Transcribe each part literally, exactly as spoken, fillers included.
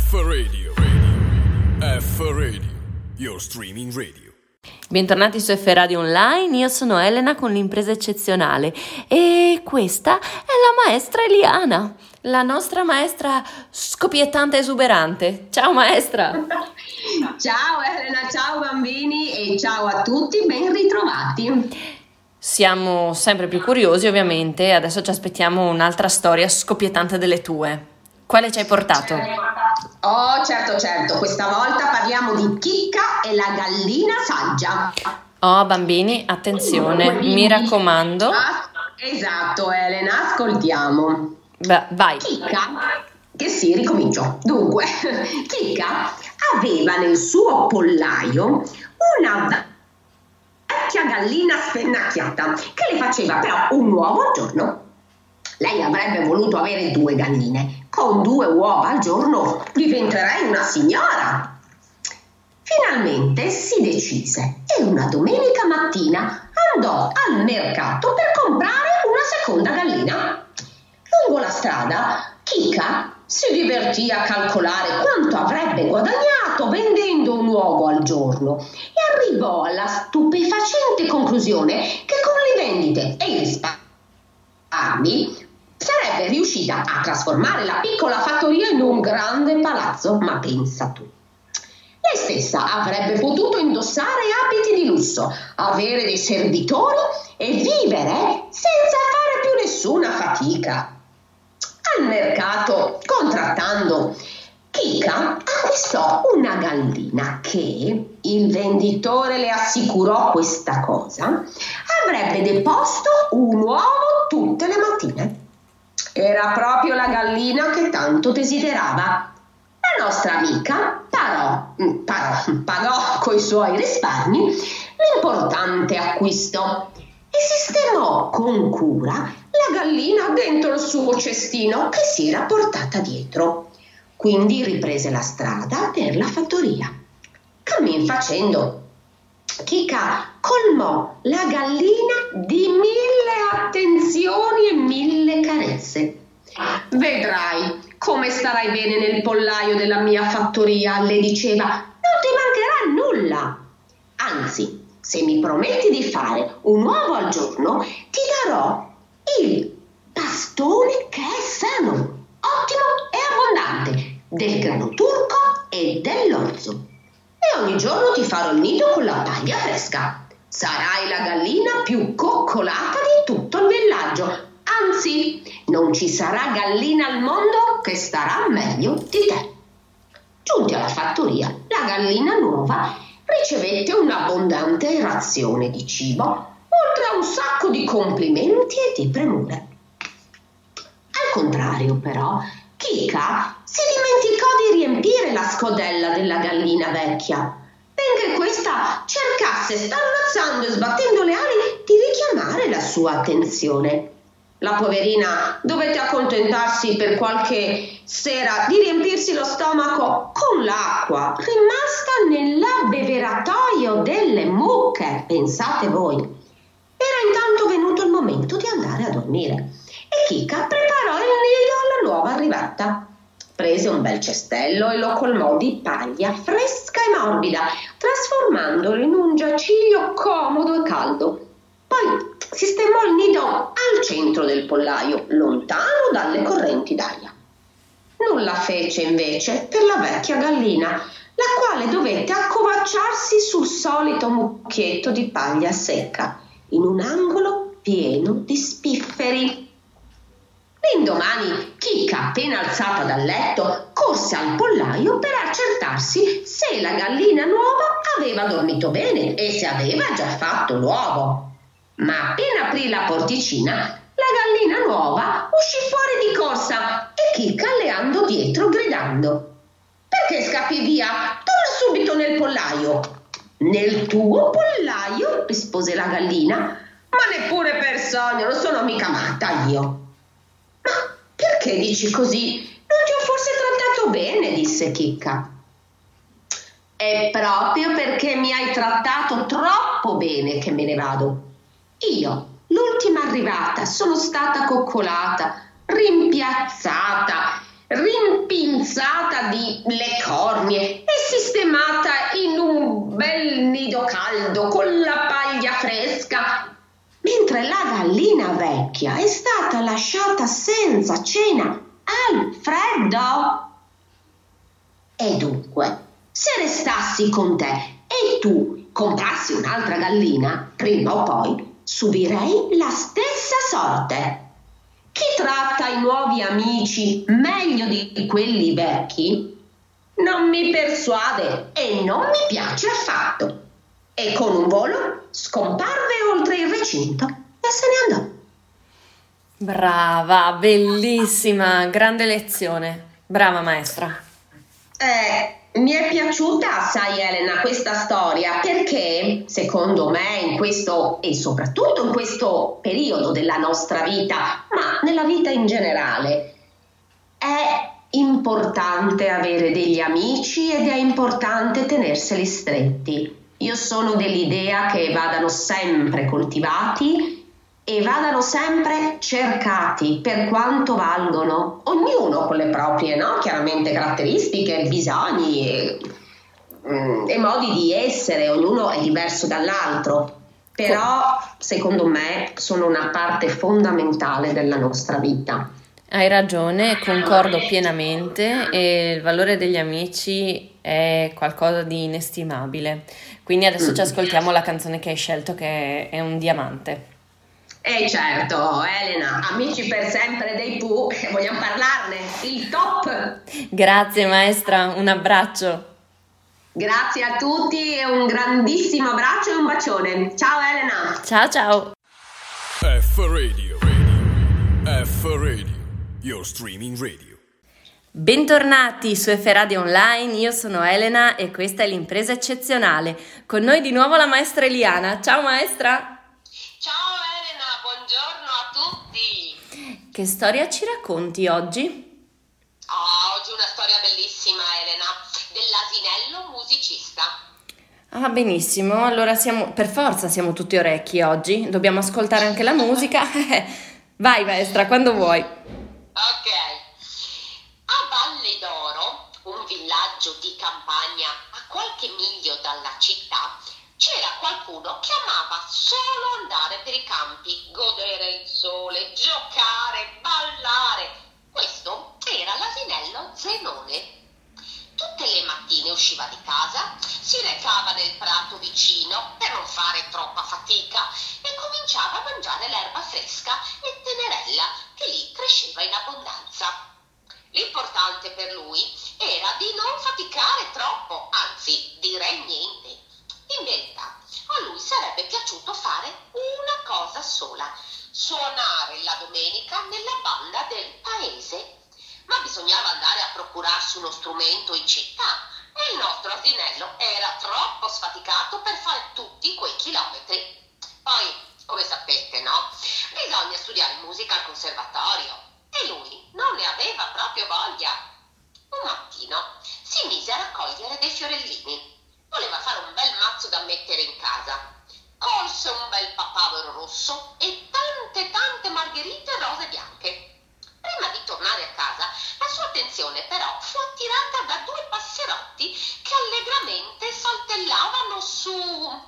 F Radio, Radio, F Radio, your streaming radio. Bentornati su F Radio Online, io sono Elena con l'impresa eccezionale e questa è la maestra Eliana, la nostra maestra scoppiettante e esuberante. Ciao maestra! Ciao Elena, ciao bambini e ciao a tutti, ben ritrovati! Siamo sempre più curiosi ovviamente, adesso ci aspettiamo un'altra storia scoppiettante delle tue. Quale ci hai portato? Oh certo certo, questa volta parliamo di Chicca e la gallina saggia. Oh bambini, attenzione, Quindi, mi raccomando. Ah, esatto Elena, ascoltiamo. Beh, vai. Chicca, che sì, ricomincio. Dunque, Chicca aveva nel suo pollaio una vecchia gallina spennacchiata che le faceva però un uovo al giorno. Lei avrebbe voluto avere due galline. Con due uova al giorno diventerei una signora. Finalmente si decise e una domenica mattina andò al mercato per comprare una seconda gallina. Lungo la strada, Chicca si divertì a calcolare quanto avrebbe guadagnato vendendo un uovo al giorno e arrivò alla stupefacente conclusione che con le vendite e i risparmi sarebbe riuscita a trasformare la piccola fattoria in un grande palazzo, ma pensa tu. Lei stessa avrebbe potuto indossare abiti di lusso, avere dei servitori e vivere senza fare più nessuna fatica. Al mercato, contrattando, Chicca acquistò una gallina che, il venditore le assicurò questa cosa, avrebbe deposto un uovo tutte le mattine. Era proprio la gallina che tanto desiderava. La nostra amica parò, parò, pagò coi suoi risparmi l'importante acquisto e sistemò con cura la gallina dentro il suo cestino che si era portata dietro. Quindi riprese la strada per la fattoria. Cammin facendo, Chicca colmò la gallina di mille attenzioni e mille carezze. Vedrai come starai bene nel pollaio della mia fattoria, le diceva, non ti mancherà nulla. Anzi, se mi prometti di fare un uovo al giorno, ti darò il bastone che è sano, ottimo e abbondante, del grano turco e dell'orzo. E ogni giorno ti farò il nido con la paglia fresca. Sarai la gallina più coccolata di tutto il villaggio. Anzi, non ci sarà gallina al mondo che starà meglio di te. Giunti alla fattoria, la gallina nuova ricevette un'abbondante razione di cibo, oltre a un sacco di complimenti e di premure. Al contrario, però, Chicca si dimenticò di riempire la scodella della gallina vecchia, benché questa cercasse, starnazzando e sbattendo le ali, di richiamare la sua attenzione. La poverina dovette accontentarsi per qualche sera di riempirsi lo stomaco con l'acqua rimasta nell'abbeveratoio delle mucche, pensate voi. Era intanto venuto il momento di andare a dormire e Chicca preparò il nido alla nuova arrivata. Prese un bel cestello e lo colmò di paglia fresca e morbida, trasformandolo in un giaciglio comodo e caldo. Poi sistemò il nido al centro del pollaio, lontano dalle correnti d'aria. Nulla fece invece per la vecchia gallina, la quale dovette accovacciarsi sul solito mucchietto di paglia secca, in un angolo pieno di spifferi. L'indomani, Chicca, appena alzata dal letto, corse al pollaio per accertarsi se la gallina nuova aveva dormito bene e se aveva già fatto l'uovo. Ma appena aprì la porticina, la gallina nuova uscì fuori di corsa e Chicca le andò dietro gridando: «Perché scappi via? Torna subito nel pollaio!» «Nel tuo pollaio?» rispose la gallina. «Ma neppure per sogno, non sono mica matta io!» «Ma perché dici così? Non ti ho forse trattato bene?» disse Chicca. «È proprio perché mi hai trattato troppo bene che me ne vado. Io, l'ultima arrivata, sono stata coccolata, rimpiazzata, rimpinzata di le cornie e sistemata in un bel nido caldo con la paglia fresca, mentre la gallina vecchia è stata lasciata senza cena al freddo. E dunque, se restassi con te e tu comprassi un'altra gallina, prima o poi subirei la stessa sorte. Chi tratta i nuovi amici meglio di quelli vecchi non mi persuade e non mi piace affatto. E con un volo scomparve oltre il recinto e se ne andò. Brava, bellissima, grande lezione. Brava maestra. Eh, mi è piaciuta, sai Elena, questa storia perché, secondo me, in questo e soprattutto in questo periodo della nostra vita, ma nella vita in generale, è importante avere degli amici ed è importante tenerseli stretti. Io sono dell'idea che vadano sempre coltivati e vadano sempre cercati per quanto valgono, ognuno con le proprie, no? Chiaramente caratteristiche, bisogni e, mm, e modi di essere, ognuno è diverso dall'altro, però secondo me sono una parte fondamentale della nostra vita. Hai ragione, concordo pienamente e il valore degli amici è qualcosa di inestimabile. Quindi adesso ci ascoltiamo la canzone che hai scelto, che è un diamante. Eh certo, Elena, amici per sempre dei Pooh, vogliamo parlarne, il top! Grazie maestra, un abbraccio. Grazie a tutti e un grandissimo abbraccio e un bacione. Ciao Elena! Ciao ciao! F Radio, Radio. F Radio, your streaming radio. Bentornati su F Radio Online, io sono Elena e questa è l'impresa eccezionale. Con noi di nuovo la maestra Eliana. Ciao maestra! Ciao Elena, buongiorno a tutti! Che storia ci racconti oggi? Oh, oggi una storia bellissima Elena, dell'asinello musicista. Ah, benissimo, allora siamo, per forza siamo tutti orecchi oggi, dobbiamo ascoltare anche la musica. Vai maestra, quando vuoi. Ok. A Valle d'Oro, un villaggio di campagna a qualche miglio dalla città, c'era qualcuno che amava solo andare per i campi, godere il sole, giocare, ballare. Questo era l'asinello Zenone. Tutte le mattine usciva di casa, si recava nel prato vicino per non fare troppa fatica e cominciava a mangiare l'erba fresca e tenerella che lì cresceva in abbondanza. L'importante per lui era di non faticare troppo, anzi direi niente. In verità, a lui sarebbe piaciuto fare una cosa sola: suonare la domenica nella banda del paese. Ma bisognava andare a procurarsi uno strumento in città e il nostro asinello era troppo sfaticato per fare tutti quei chilometri. Poi, come sapete, no? Bisogna studiare musica al conservatorio e lui non ne aveva proprio voglia. Un mattino si mise a raccogliere dei fiorellini. Voleva fare un bel mazzo da mettere in casa. Colse un bel papavero rosso e tante tante margherite rose bianche. Prima di tornare a casa, la sua attenzione però fu attirata da due passerotti che allegramente saltellavano su...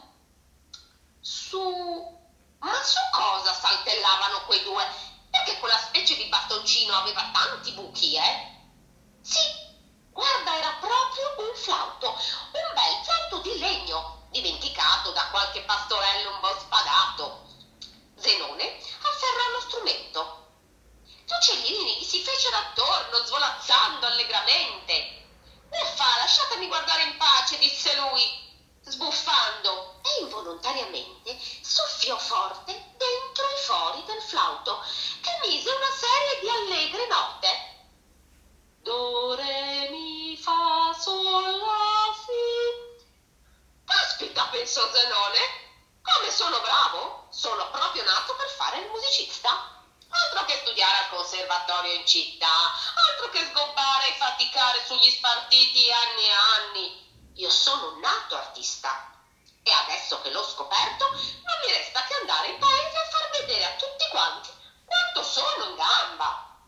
su... Ma su cosa saltellavano quei due? Perché quella specie di bastoncino aveva tanti buchi, eh? Sì, guarda, era proprio un flauto, un bel flauto di legno, dimenticato da qualche pastorello un po' spadato. Zenone afferrò lo strumento. Gli uccellini gli si fecero attorno, svolazzando allegramente. Uffa, lasciatemi guardare in pace, disse lui, sbuffando, e involontariamente soffiò forte dentro i fori del flauto, che mise una serie di allegre note. Do, re, mi, fa, sol, la, si. Caspita, pensò Zenone, come sono bravo? Sono proprio nato per fare il musicista. Altro che studiare al conservatorio in città, altro che sgobbare e faticare sugli spartiti anni e anni. Io sono nato artista e adesso che l'ho scoperto non mi resta che andare in paese a far vedere a tutti quanti quanto sono in gamba.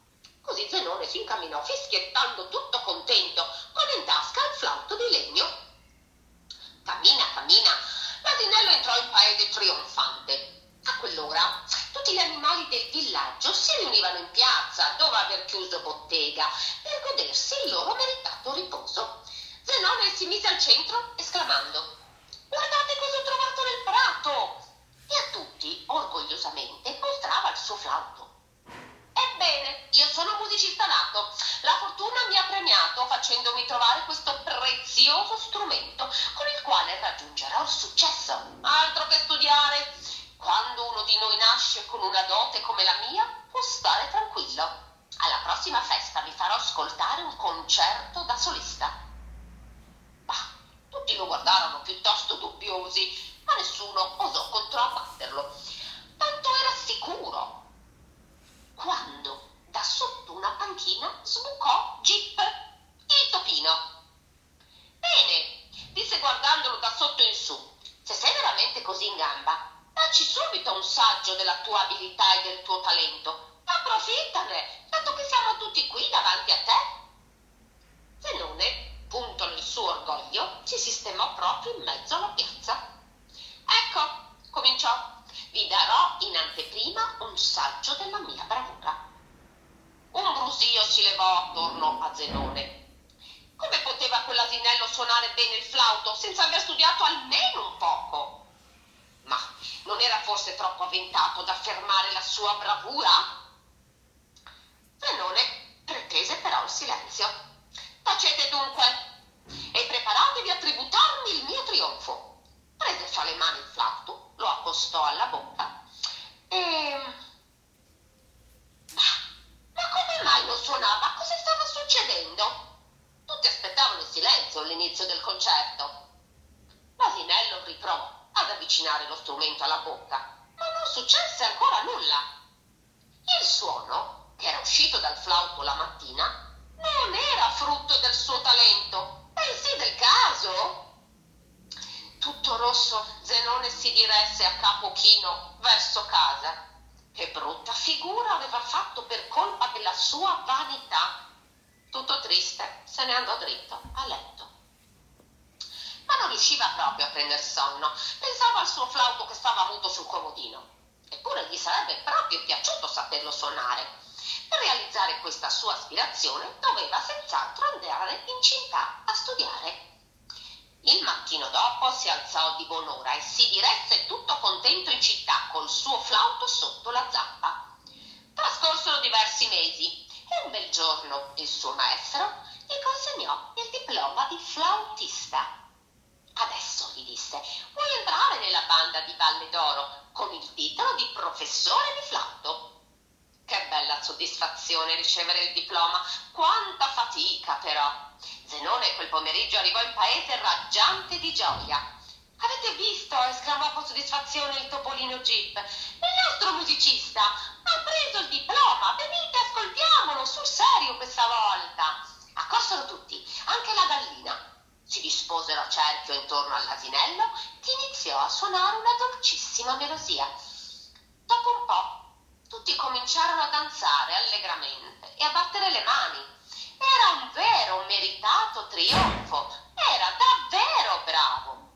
Così Zenone si incamminò fischiettando tutto contento, con in tasca il flauto di legno. Cammina, cammina, l'asinello entrò in paese trionfante. A quell'ora tutti gli animali del villaggio si riunivano in piazza, dopo aver chiuso bottega, per godersi il loro meritato riposo. Zenone si mise al centro esclamando: «Guardate cosa ho trovato nel prato!» E a tutti, orgogliosamente, mostrava il suo flauto. «Ebbene, io sono musicista nato. La fortuna mi ha premiato facendomi trovare questo prezioso strumento con il quale raggiungerò il successo. Altro che studiare! Quando uno di noi nasce con una dote come la mia, può stare tranquillo. Alla prossima festa vi farò ascoltare un concerto da solista». Bah, tutti lo guardarono piuttosto dubbiosi, ma nessuno osò controbatterlo. Tanto era sicuro. Quando da sotto una panchina sbucò Gip, il topino. «Bene», disse guardandolo da sotto in su, «se sei veramente così in gamba, dacci subito un saggio della tua abilità e del tuo talento. Approfittane, dato che siamo tutti qui davanti a te». Zenone, punto nel suo orgoglio, si sistemò proprio in mezzo alla piazza. «Ecco», cominciò, «vi darò in anteprima un saggio della mia bravura». Un brusio si levò attorno a Zenone. Come poteva quell'asinello suonare bene il flauto senza aver studiato almeno un poco? Ma non era forse troppo avventato da affermare la sua bravura? Zenone pretese però il silenzio. «Tacete dunque e preparatevi a tributarmi il mio trionfo». Prese fra le mani il flauto, lo accostò alla bocca e... Ma, ma come mai non suonava? Cosa stava succedendo? Tutti aspettavano il silenzio all'inizio del concerto. L'asinello riprovò ad avvicinare lo strumento alla bocca, ma non successe ancora nulla. Il suono, che era uscito dal flauto la mattina, non era frutto del suo talento, bensì del caso. Tutto rosso, Zenone si diresse a capo chino verso casa. Che brutta figura aveva fatto per colpa della sua vanità. Tutto triste, se ne andò dritto a letto. Ma non riusciva proprio a prender sonno. Pensava al suo flauto che stava muto sul comodino. Eppure gli sarebbe proprio piaciuto saperlo suonare. Per realizzare questa sua aspirazione doveva senz'altro andare in città a studiare. Il mattino dopo si alzò di buon'ora e si diresse tutto contento in città col suo flauto sotto la zappa. Trascorsero diversi mesi e un bel giorno il suo maestro gli consegnò il diploma di flautista. «Adesso», gli disse, «vuoi entrare nella banda di Valle d'Oro con il titolo di professore di flauto». Che bella soddisfazione ricevere il diploma, quanta fatica però! Zenone quel pomeriggio arrivò in paese raggiante di gioia. «Avete visto?» esclamò con soddisfazione il topolino Gip. «Il nostro musicista ha preso il diploma, venite, ascoltiamolo, sul serio questa volta!» Accorsero tutti, anche la gallina. Si disposero a cerchio intorno all'asinello che iniziò a suonare una dolcissima melodia. Dopo un po' tutti cominciarono a danzare allegramente e a battere le mani. Era un vero meritato trionfo, era davvero bravo.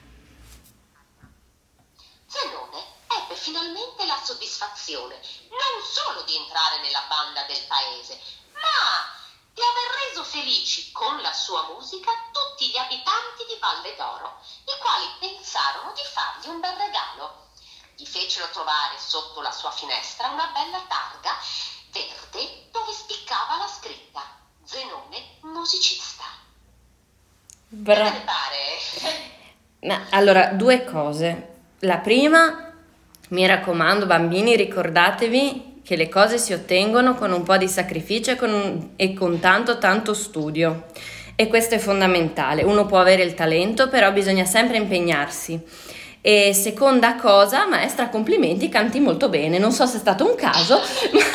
Zenone ebbe finalmente la soddisfazione non solo di entrare nella banda del paese, ma di aver reso felici con la sua musica tutti gli abitanti di Valle d'Oro, i quali pensarono di fargli un bel regalo. Gli fecero trovare sotto la sua finestra una bella targa verde dove spiccava la scritta «Zenone musicista». Bra- Che te ne pare? Ma, allora, due cose. La prima, mi raccomando bambini, ricordatevi che le cose si ottengono con un po' di sacrificio e con, un- e con tanto tanto studio. E questo è fondamentale. Uno può avere il talento, però bisogna sempre impegnarsi. E seconda cosa, maestra, complimenti, canti molto bene. Non so se è stato un caso, ma...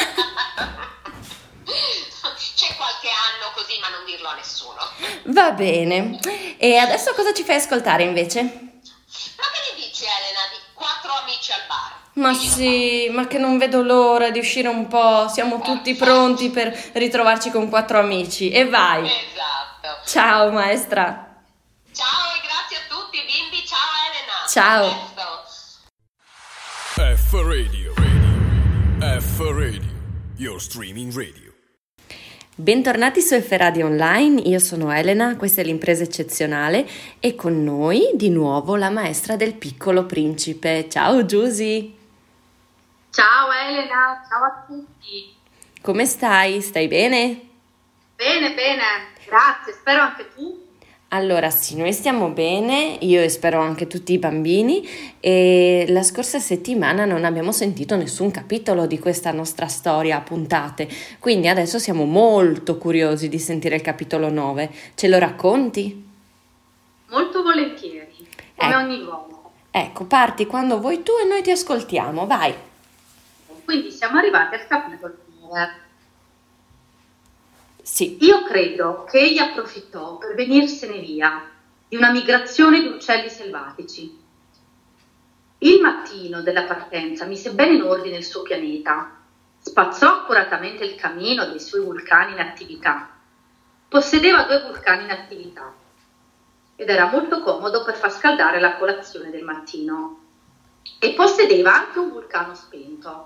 C'è qualche anno così, ma non dirlo a nessuno. Va bene. E adesso cosa ci fai ascoltare invece? Ma che ne dici, Elena, di Quattro amici al bar? Ma sì, ma che non vedo l'ora di uscire un po'. Siamo tutti pronti per ritrovarci con quattro amici. E vai. Esatto. Ciao maestra. Ciao e grazie a tutti, bimbi. Ciao Elena. Ciao. A presto. F Radio, Radio. F Radio, your streaming radio. Bentornati su F Radio Online, io sono Elena, questa è l'impresa eccezionale e con noi di nuovo la maestra del Piccolo Principe. Ciao Giusy! Ciao Elena, ciao a tutti! Come stai? Stai bene? Bene, bene, grazie, spero anche tu. Allora sì, noi stiamo bene, io e spero anche tutti i bambini, e la scorsa settimana non abbiamo sentito nessun capitolo di questa nostra storia a puntate, quindi adesso siamo molto curiosi di sentire il capitolo nove. Ce lo racconti? Molto volentieri, come Eh. ogni volta. Ecco, parti quando vuoi tu e noi ti ascoltiamo, vai! Quindi siamo arrivati al capitolo nove. Sì. Io credo che egli approfittò per venirsene via di una migrazione di uccelli selvatici. Il mattino della partenza mise bene in ordine il suo pianeta, spazzò accuratamente il camino dei suoi vulcani in attività. Possedeva due vulcani in attività ed era molto comodo per far scaldare la colazione del mattino. E possedeva anche un vulcano spento.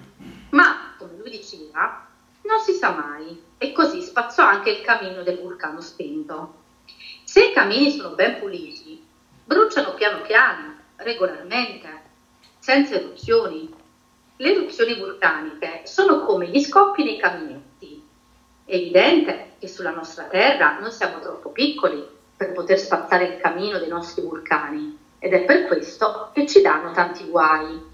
Ma, come lui diceva, non si sa mai, e così spazzò anche il camino del vulcano spento. Se i camini sono ben puliti, bruciano piano piano, regolarmente, senza eruzioni. Le eruzioni vulcaniche sono come gli scoppi nei caminetti. È evidente che sulla nostra terra non siamo troppo piccoli per poter spazzare il camino dei nostri vulcani, ed è per questo che ci danno tanti guai.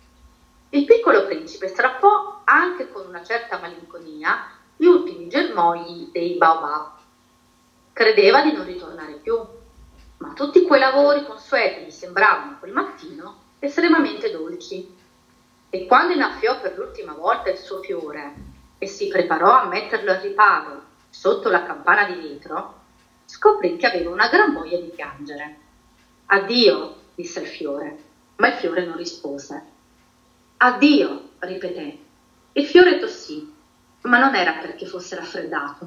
Il Piccolo Principe strappò anche con una certa malinconia gli ultimi germogli dei baobab. Credeva di non ritornare più, ma tutti quei lavori consueti gli sembravano quel mattino estremamente dolci. E quando innaffiò per l'ultima volta il suo fiore e si preparò a metterlo al riparo sotto la campana di vetro, scoprì che aveva una gran voglia di piangere. «Addio», disse il fiore, ma il fiore non rispose. «Addio», ripeté. Il fiore tossì, ma non era perché fosse raffreddato.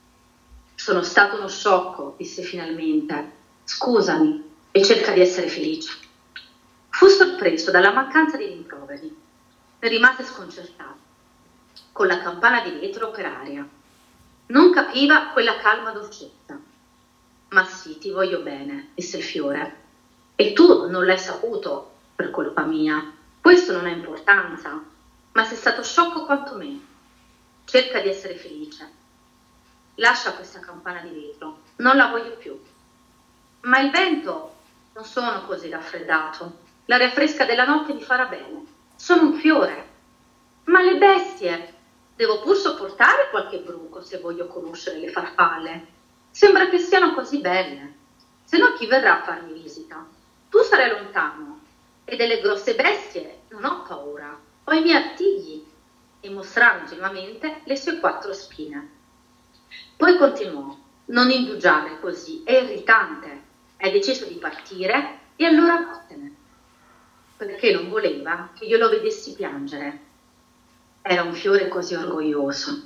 «Sono stato uno sciocco», disse finalmente. «Scusami e cerca di essere felice». Fu sorpreso dalla mancanza di rimproveri. Ne rimase sconcertato, con la campana di vetro per aria. Non capiva quella calma dolcezza. «Ma sì, ti voglio bene», disse il fiore. «E tu non l'hai saputo per colpa mia. Questo non ha importanza, ma sei stato sciocco quanto me. Cerca di essere felice. Lascia questa campana di vetro, non la voglio più». «Ma il vento, non sono così raffreddato. L'aria fresca della notte mi farà bene. Sono un fiore». «Ma le bestie, devo pur sopportare qualche bruco se voglio conoscere le farfalle. Sembra che siano così belle. Se no chi verrà a farmi visita? Tu sarai lontano. E delle grosse bestie non ho paura, ho i miei artigli», e mostrava ingenuamente le sue quattro spine. Poi continuò: «Non indugiare così, è irritante. Hai deciso di partire e allora vattene», perché non voleva che io lo vedessi piangere. Era un fiore così orgoglioso.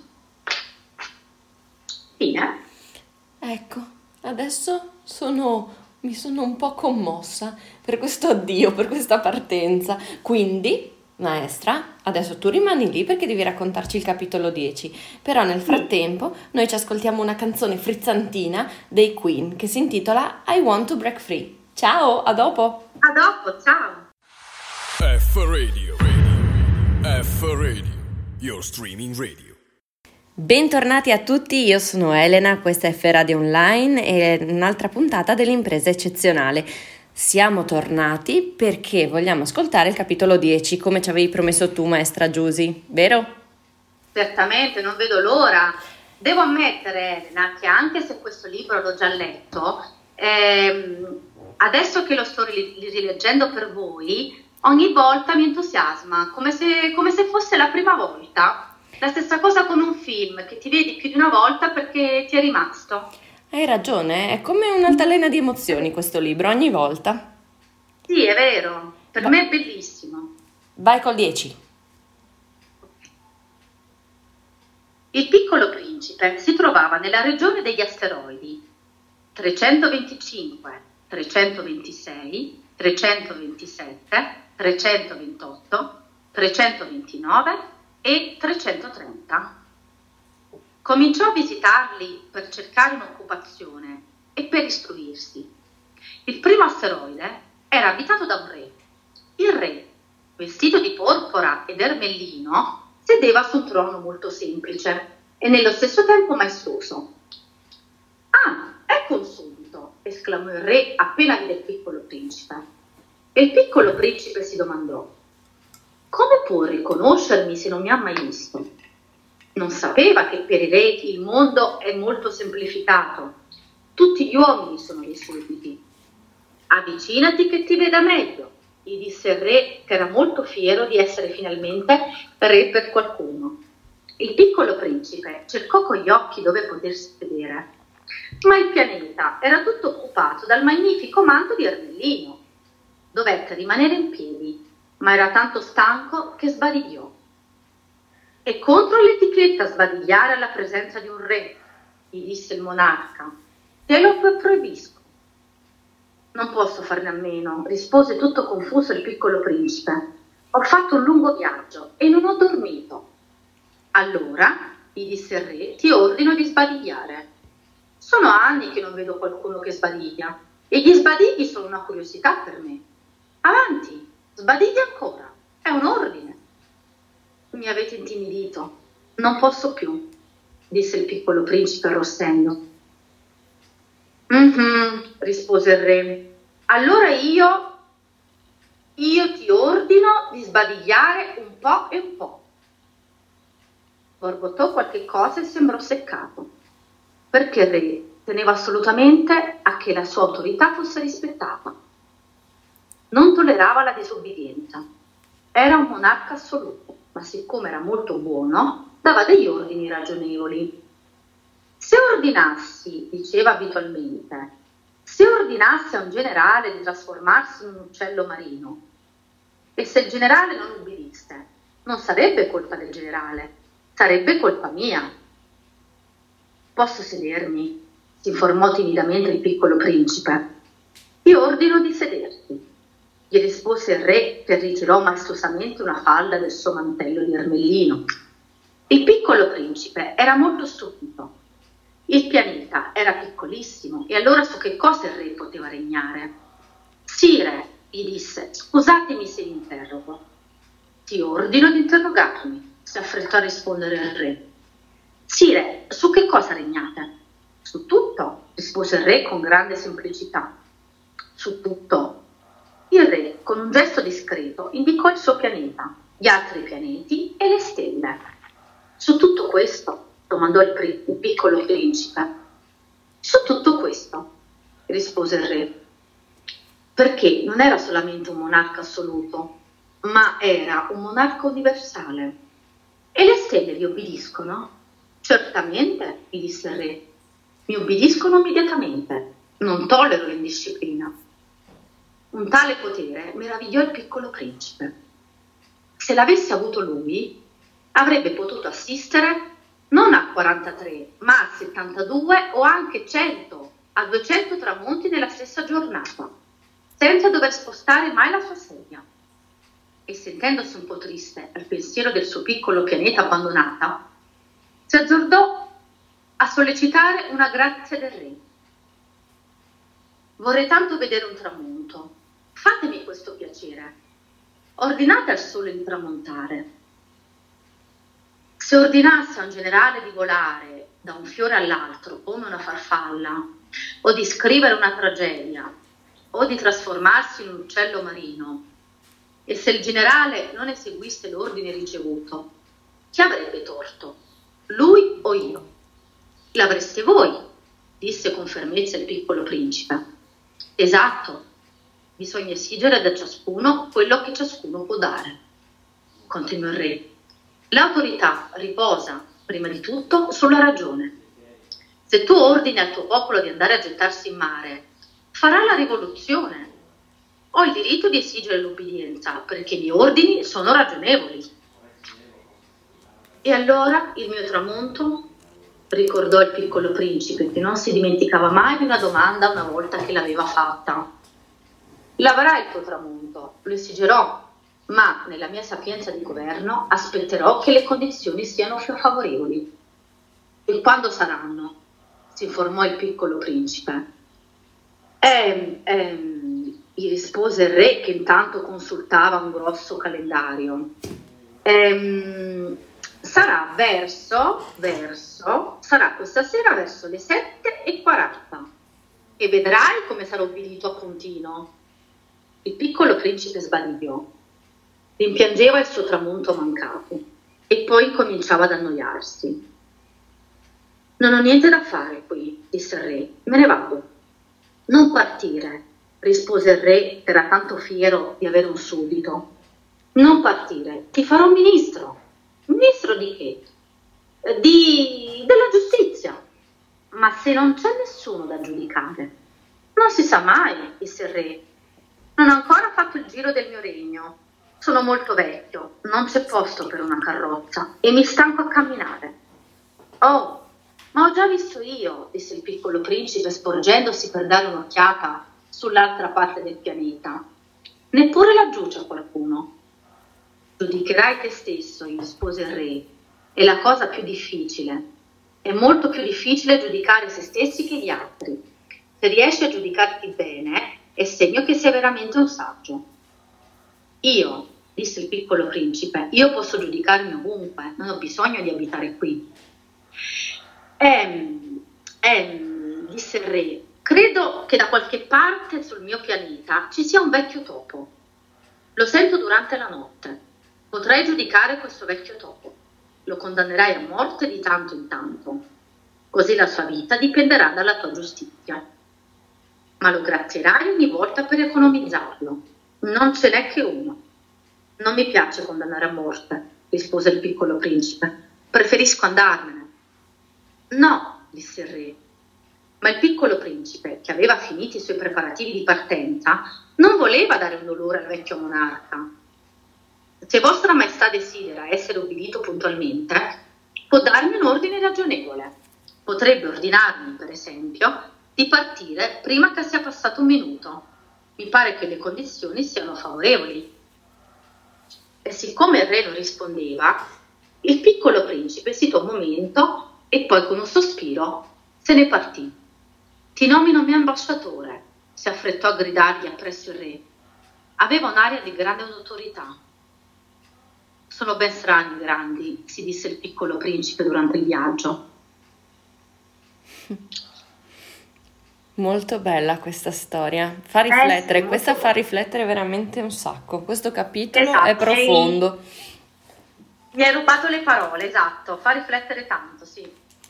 Fine. Ecco, adesso sono, mi sono un po' commossa per questo addio, per questa partenza. Quindi, maestra, adesso tu rimani lì perché devi raccontarci il capitolo dieci. Però nel frattempo noi ci ascoltiamo una canzone frizzantina dei Queen che si intitola I Want to Break Free. Ciao, a dopo! A dopo, ciao! F Radio, Radio. F Radio, your streaming radio. Bentornati a tutti, io sono Elena, questa è F Radio Online e un'altra puntata dell'impresa eccezionale. Siamo tornati perché vogliamo ascoltare il capitolo dieci, come ci avevi promesso tu, maestra Giusy, vero? Certamente, non vedo l'ora. Devo ammettere, Elena, che anche se questo libro l'ho già letto, ehm, adesso che lo sto ri- rileggendo per voi, ogni volta mi entusiasma, come se, come se fosse la prima volta. La stessa cosa con un film, che ti vedi più di una volta perché ti è rimasto. Hai ragione, è come un'altalena di emozioni questo libro, ogni volta. Sì, è vero, per Ma- me è bellissimo. Vai col dieci. Il piccolo principe si trovava nella regione degli asteroidi trecentoventicinque, trecentoventisei, trecentoventisette, trecentoventotto, trecentoventinove e trecentotrenta. Cominciò a visitarli per cercare un'occupazione e per istruirsi. Il primo asteroide era abitato da un re. Il re, vestito di porpora ed ermellino, sedeva su un trono molto semplice e nello stesso tempo maestoso. «Ah, ecco un suddito!» esclamò il re appena vide il piccolo principe. E il piccolo principe si domandò: «Come può riconoscermi se non mi ha mai visto?» Non sapeva che per i re il mondo è molto semplificato. Tutti gli uomini sono dei sudditi. «Avvicinati che ti veda meglio», gli disse il re, che era molto fiero di essere finalmente re per qualcuno. Il piccolo principe cercò con gli occhi dove potersi vedere, ma il pianeta era tutto occupato dal magnifico manto di ermellino. Dovette rimanere in piedi, ma era tanto stanco che sbadigliò. «È contro l'etichetta sbadigliare alla presenza di un re», gli disse il monarca. «Te lo proibisco». «Non posso farne a meno», rispose tutto confuso il piccolo principe. «Ho fatto un lungo viaggio e non ho dormito». «Allora», gli disse il re, «ti ordino di sbadigliare. Sono anni che non vedo qualcuno che sbadiglia e gli sbadigli sono una curiosità per me. Avanti, sbadigli ancora, è un ordine». «Mi avete intimidito, non posso più», disse il piccolo principe arrossendo. «Mm-hmm», rispose il re. «Allora io, io ti ordino di sbadigliare un po' e un po'». Borbottò qualche cosa e sembrò seccato, perché il re teneva assolutamente a che la sua autorità fosse rispettata. Non tollerava la disobbedienza. Era un monarca assoluto, ma siccome era molto buono, dava degli ordini ragionevoli. «Se ordinassi», diceva abitualmente, «se ordinassi a un generale di trasformarsi in un uccello marino, e se il generale non ubbidisse, non sarebbe colpa del generale, sarebbe colpa mia». «Posso sedermi?» si informò timidamente il piccolo principe. «Ti ordino di sederti», gli rispose il re, che ritirò maestosamente una falla del suo mantello di ermellino. Il piccolo principe era molto stupito. Il pianeta era piccolissimo e allora su che cosa il re poteva regnare? «Sire», gli disse, «scusatemi se vi interrogo». «Ti ordino di interrogarmi», si affrettò a rispondere il re. «Sire, su che cosa regnate?» «Su tutto», rispose il re con grande semplicità. «Su tutto». Il re, con un gesto discreto, indicò il suo pianeta, gli altri pianeti e le stelle. «Su tutto questo?» domandò il, pri- il piccolo principe. «Su tutto questo», rispose il re, perché non era solamente un monarca assoluto, ma era un monarca universale. «E le stelle vi obbediscono?» «Certamente», gli disse il re, «mi obbediscono immediatamente, non tollero l'indisciplina». Un tale potere meravigliò il piccolo principe. Se l'avesse avuto lui, avrebbe potuto assistere non a quarantatré, ma a settantadue o anche cento, a duecento tramonti nella stessa giornata, senza dover spostare mai la sua sedia. E sentendosi un po' triste al pensiero del suo piccolo pianeta abbandonato, si azzardò a sollecitare una grazia del re. «Vorrei tanto vedere un tramonto. Fatemi questo piacere. Ordinate al sole di tramontare». Se ordinasse a un generale di volare da un fiore all'altro come una farfalla, o di scrivere una tragedia, o di trasformarsi in un uccello marino, e se il generale non eseguisse l'ordine ricevuto, chi avrebbe torto? Lui o io? «L'avreste voi», disse con fermezza il piccolo principe. «Esatto, bisogna esigere da ciascuno quello che ciascuno può dare», continuò il re. «L'autorità riposa, prima di tutto, sulla ragione. Se tu ordini al tuo popolo di andare a gettarsi in mare, farà la rivoluzione. Ho il diritto di esigere l'obbedienza perché i miei ordini sono ragionevoli. E allora il mio tramonto? Ricordò il piccolo principe, che non si dimenticava mai di una domanda una volta che l'aveva fatta. L'avrai il tuo tramonto, lo esigerò, ma nella mia sapienza di governo aspetterò che le condizioni siano più favorevoli. E quando saranno? Si informò il piccolo principe. Ehm, ehm, gli rispose il re, che intanto consultava un grosso calendario. Ehm, sarà verso, verso, sarà questa sera verso le sette e quaranta e vedrai come sarò obbedito a puntino. Il piccolo principe sbadigliò, rimpiangeva il suo tramonto mancato e poi cominciava ad annoiarsi. Non ho niente da fare qui, disse il re, me ne vado. Non partire, rispose il re, che era tanto fiero di avere un suddito. Non partire, ti farò ministro. Ministro di che? Di... della giustizia. Ma se non c'è nessuno da giudicare? Non si sa mai, disse il re. Non ho ancora fatto il giro del mio regno. Sono molto vecchio, non c'è posto per una carrozza e mi stanco a camminare. Oh, ma ho già visto io, disse il piccolo principe, sporgendosi per dare un'occhiata sull'altra parte del pianeta. Neppure laggiù c'è qualcuno. Giudicherai te stesso, gli rispose il re. È la cosa più difficile. È molto più difficile giudicare se stessi che gli altri. Se riesci a giudicarti bene, è segno che sei veramente un saggio. Io, disse il piccolo principe, io posso giudicarmi ovunque, non ho bisogno di abitare qui. Ehm, ehm, disse il re, credo che da qualche parte sul mio pianeta ci sia un vecchio topo. Lo sento durante la notte. Potrai giudicare questo vecchio topo. Lo condannerai a morte di tanto in tanto. Così la sua vita dipenderà dalla tua giustizia. Ma lo grazierai ogni volta per economizzarlo. Non ce n'è che uno. Non mi piace condannare a morte, rispose il piccolo principe. Preferisco andarmene. No, disse il re. Ma il piccolo principe, che aveva finito i suoi preparativi di partenza, non voleva dare un dolore al vecchio monarca. Se vostra maestà desidera essere obbedito puntualmente, può darmi un ordine ragionevole. Potrebbe ordinarmi, per esempio, di partire prima che sia passato un minuto. Mi pare che le condizioni siano favorevoli. E siccome il re non rispondeva, il piccolo principe esitò un momento e poi con un sospiro se ne partì. Ti nomino mio ambasciatore, si affrettò a gridargli appresso il re. Aveva un'aria di grande autorità. Sono ben strani i grandi, si disse il piccolo principe durante il viaggio. Molto bella questa storia, fa riflettere, Eh sì, questa molto fa riflettere veramente un sacco, questo capitolo Esatto, è profondo. Mi hai rubato le parole, esatto, fa riflettere tanto, sì.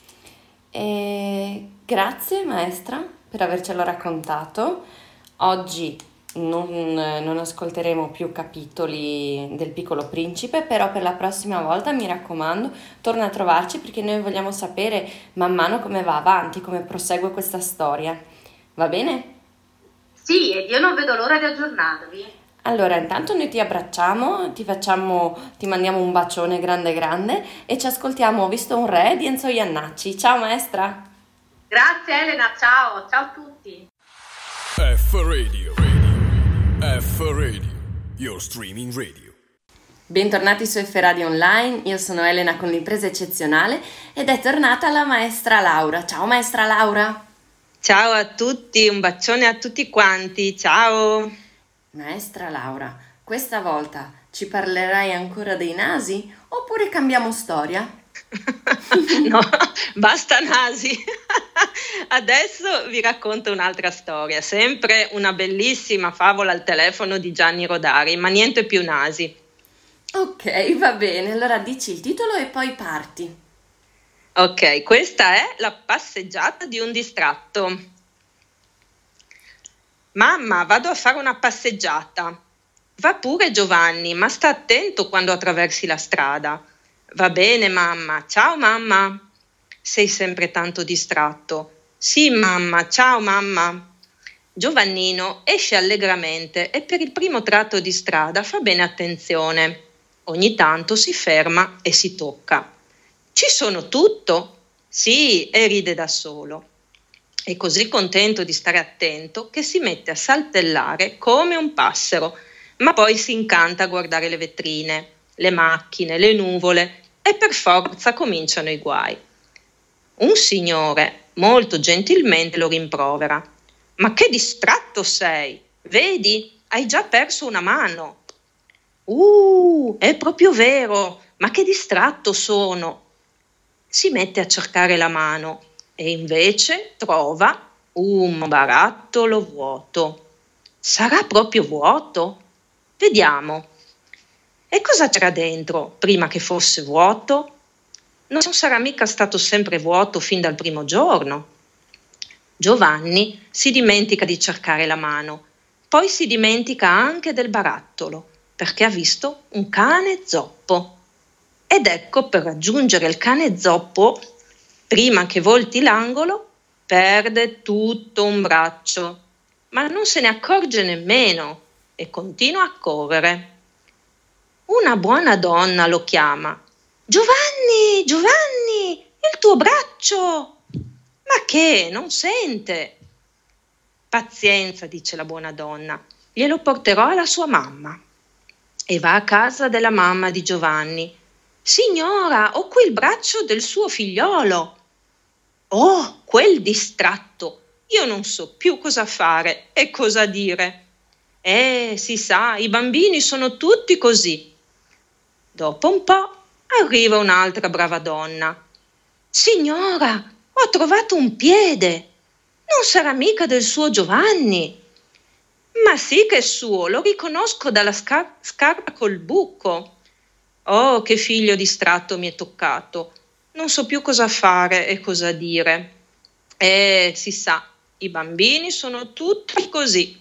E grazie maestra per avercelo raccontato. Oggi non, non ascolteremo più capitoli del Piccolo Principe, però per la prossima volta mi raccomando, torna a trovarci perché noi vogliamo sapere man mano come va avanti, come prosegue questa storia. Va bene? Sì, ed io non vedo l'ora di aggiornarvi. Allora, intanto noi ti abbracciamo, ti facciamo, ti mandiamo un bacione grande grande e ci ascoltiamo Ho visto un re di Enzo Iannacci. Ciao maestra! Grazie Elena, ciao, ciao a tutti. F Radio, Radio. F Radio, your streaming radio. Bentornati su F Radio Online, io sono Elena con l'impresa eccezionale ed è tornata la maestra Laura. Ciao maestra Laura! Ciao a tutti, un bacione a tutti quanti, ciao! Maestra Laura, questa volta ci parlerai ancora dei nasi oppure cambiamo storia? No, basta nasi. Adesso vi racconto un'altra storia, sempre una bellissima favola al telefono di Gianni Rodari, ma niente più nasi. Ok, va bene, allora dici il titolo e poi parti. Ok, questa è La passeggiata di un distratto. Mamma, vado a fare una passeggiata. Va pure Giovanni, ma sta attento quando attraversi la strada. Va bene, mamma. Ciao, mamma. Sei sempre tanto distratto. Sì, mamma. Ciao, mamma. Giovannino esce allegramente e per il primo tratto di strada fa bene attenzione. Ogni tanto si ferma e si tocca. Ci sono tutto? Sì, e ride da solo. È così contento di stare attento che si mette a saltellare come un passero, ma poi si incanta a guardare le vetrine, le macchine, le nuvole e per forza cominciano i guai. Un signore molto gentilmente lo rimprovera. Ma che distratto sei! Vedi, hai già perso una mano. Uh, è proprio vero, ma che distratto sono! Si mette a cercare la mano e invece trova un barattolo vuoto. Sarà proprio vuoto? Vediamo. E cosa c'era dentro prima che fosse vuoto? Non sarà mica stato sempre vuoto fin dal primo giorno. Giovanni si dimentica di cercare la mano, poi si dimentica anche del barattolo, perché ha visto un cane zoppo. Ed ecco, per raggiungere il cane zoppo, prima che volti l'angolo, perde tutto un braccio, ma non se ne accorge nemmeno e continua a correre. Una buona donna lo chiama. Giovanni, Giovanni, il tuo braccio! Ma che, non sente? Pazienza, dice la buona donna, glielo porterò alla sua mamma. E va a casa della mamma di Giovanni. Signora, ho qui il braccio del suo figliolo. Oh, quel distratto, io non so più cosa fare e cosa dire. Eh, si sa, i bambini sono tutti così. Dopo un po' arriva un'altra brava donna. Signora, ho trovato un piede. Non sarà mica del suo Giovanni. Ma sì che è suo, lo riconosco dalla scar- scarpa col buco. Oh, che figlio distratto mi è toccato. Non so più cosa fare e cosa dire. Eh, si sa, i bambini sono tutti così.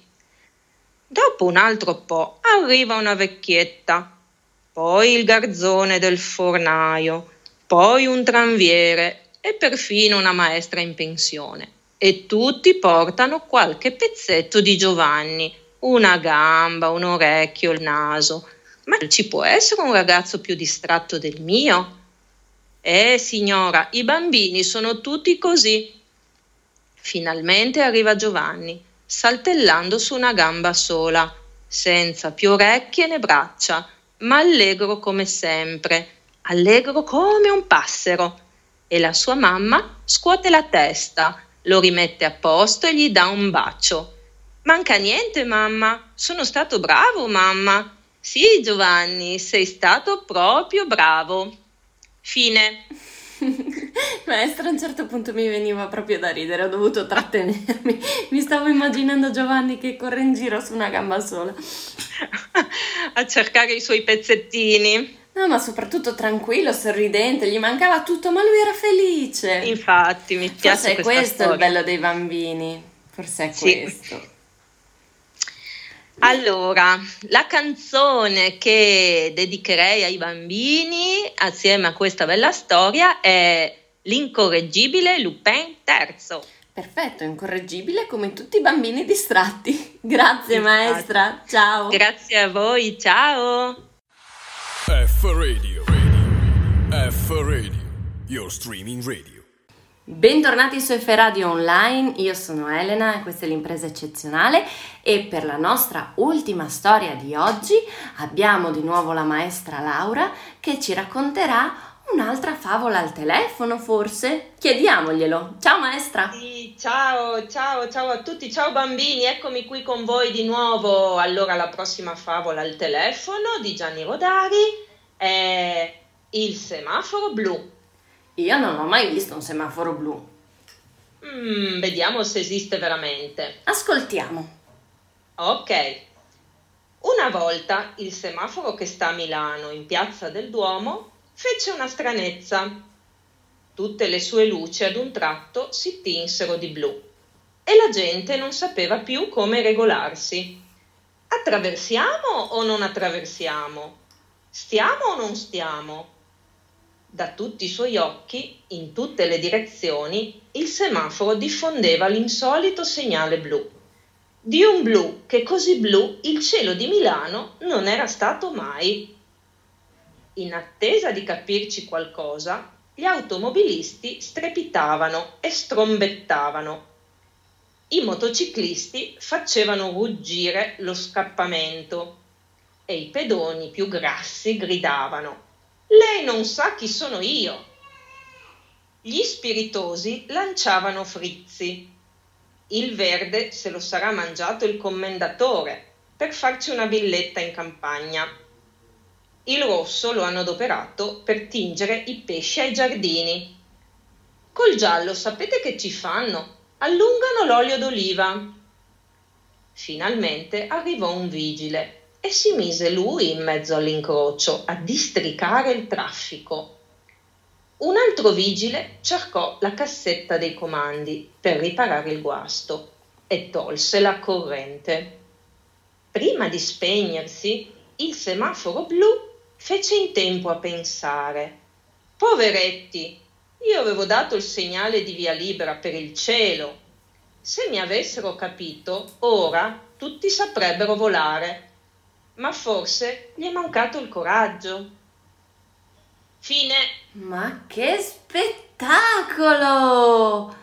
Dopo un altro po' arriva una vecchietta, poi il garzone del fornaio, poi un tranviere e perfino una maestra in pensione. E tutti portano qualche pezzetto di Giovanni, una gamba, un orecchio, il naso. Ma ci può essere un ragazzo più distratto del mio? Eh, signora, i bambini sono tutti così. Finalmente arriva Giovanni, saltellando su una gamba sola, senza più orecchie né braccia, ma allegro come sempre, allegro come un passero. E la sua mamma scuote la testa, lo rimette a posto e gli dà un bacio. Manca niente, mamma. Sono stato bravo, mamma. Sì, Giovanni, sei stato proprio bravo. Fine. Maestra, a un certo punto mi veniva proprio da ridere, ho dovuto trattenermi. Mi stavo immaginando Giovanni che corre in giro su una gamba sola. A cercare i suoi pezzettini. No, ma soprattutto tranquillo, sorridente, gli mancava tutto, ma lui era felice. Infatti, mi piace Forse è questa questo storia. il bello dei bambini. Forse è Sì. questo. Allora, la canzone che dedicherei ai bambini assieme a questa bella storia è L'incorreggibile Lupin terzo. Perfetto, incorreggibile come tutti i bambini distratti. Grazie, Infatti. maestra, ciao. Grazie a voi, ciao! F Radio. Radio. F Radio. Your streaming radio. Bentornati su F Radio Online, io sono Elena e questa è l'impresa eccezionale e per la nostra ultima storia di oggi abbiamo di nuovo la maestra Laura che ci racconterà un'altra favola al telefono, forse? Chiediamoglielo. Ciao maestra! Sì, ciao, ciao, ciao a tutti, ciao bambini, eccomi qui con voi di nuovo. Allora, la prossima favola al telefono di Gianni Rodari è Il semaforo blu. Io non ho mai visto un semaforo blu. Mm, vediamo se esiste veramente. Ascoltiamo. Ok. Una volta il semaforo che sta a Milano, in Piazza del Duomo, fece una stranezza. Tutte le sue luci ad un tratto si tinsero di blu e la gente non sapeva più come regolarsi. Attraversiamo o non attraversiamo? Stiamo o non stiamo? Da tutti i suoi occhi, in tutte le direzioni, il semaforo diffondeva l'insolito segnale blu. di un blu che così blu il cielo di Milano non era stato mai. In attesa di capirci qualcosa, gli automobilisti strepitavano e strombettavano. I motociclisti facevano ruggire lo scappamento e i pedoni più grassi gridavano: «Lei non sa chi sono io!» Gli spiritosi lanciavano frizzi. Il verde se lo sarà mangiato il commendatore per farci una villetta in campagna. Il rosso lo hanno adoperato per tingere i pesci ai giardini. Col giallo sapete che ci fanno? Allungano l'olio d'oliva. Finalmente arrivò un vigile e si mise lui in mezzo all'incrocio a districare il traffico. Un altro vigile cercò la cassetta dei comandi per riparare il guasto e tolse la corrente. Prima di spegnersi, il semaforo blu fece in tempo a pensare: «Poveretti, io avevo dato il segnale di via libera per il cielo. Se mi avessero capito, ora tutti saprebbero volare. Ma forse gli è mancato il coraggio». Fine. Ma che spettacolo!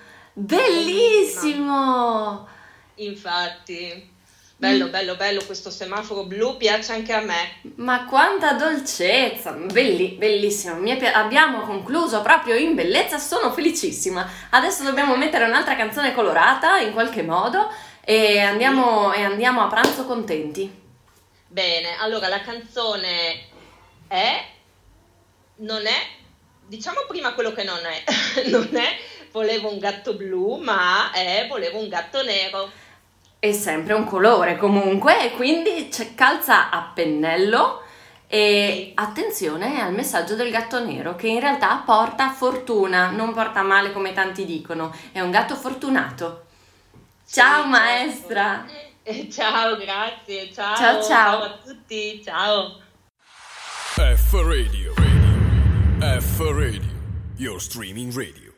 Bellissimo! Infatti, bello, bello, bello, questo semaforo blu piace anche a me. Ma quanta dolcezza! Belli, bellissimo. Mi è pi- abbiamo concluso proprio in bellezza, sono felicissima. Adesso dobbiamo mettere un'altra canzone colorata in qualche modo e andiamo, e andiamo a pranzo contenti. Bene, allora la canzone è, non è, diciamo prima quello che non è, non è volevo un gatto blu, ma è volevo un gatto nero. È sempre un colore comunque, e quindi c'è calza a pennello e attenzione al messaggio del gatto nero, che in realtà porta fortuna, non porta male come tanti dicono, è un gatto fortunato. Ciao, sì, maestra! Eh, ciao, grazie, ciao, ciao, ciao, ciao a tutti, ciao. F Radio, Radio, F Radio, your streaming radio.